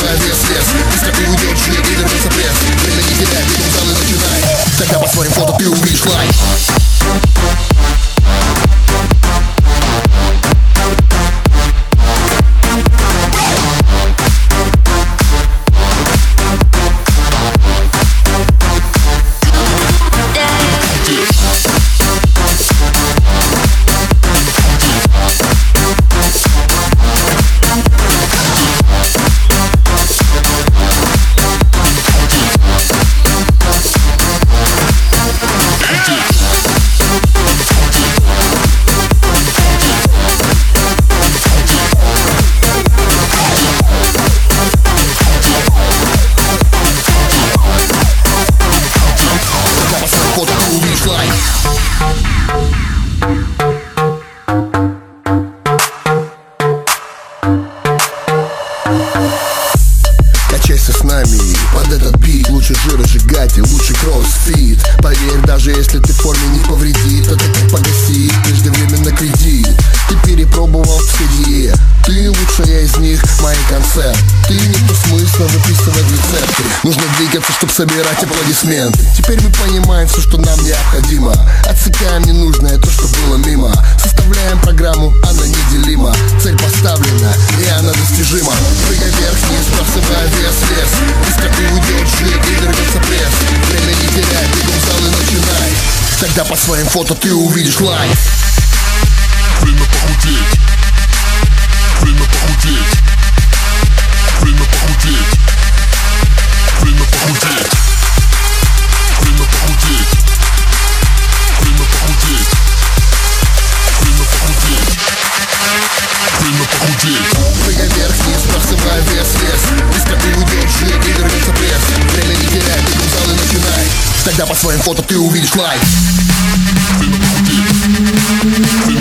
сбрасывая вес. Быстро ты уйдешь, жить и вернется пресс. Время не теряй, бегом в зал и начинай. Тогда по своим фото ты увидишь лайк. Качайся с нами под этот бит. Лучше жира сжигать и лучше кроссфит. Поверь, даже если ты в форме не повредит, это как погасит преждевременно кредит. Ты перепробовал все. Ты лучшая из них, мои концерты. Ты нет смысла выписывать рецепты. Нужно двигаться, чтобы собирать аплодисменты. Теперь мы понимаем все, что нам необходимо. Отсекаем ненужное, то, что было мимо. Составляем программу, она неделима. Цель поставлена, и она достижима. Прыгай вверх-вниз, сбрасывая вес. Быстро ты уйдешь, жить и вернется пресс. Время не теряй, бегом в зал и начинай. Тогда по своим фото ты увидишь лайк. Время похудеть. Время похудеть. Время похудеть. Время похудеть. Время похудеть. Время похудеть. Время похудеть. Время похудеть. Прыгай вверх-вниз, сбрасывая вес. Быстро ты уйдешь, жить и вернется пресс. Время не теряй, бегом в зал и начинай. Тогда по своим фото ты увидишь лайк. Время похудеть.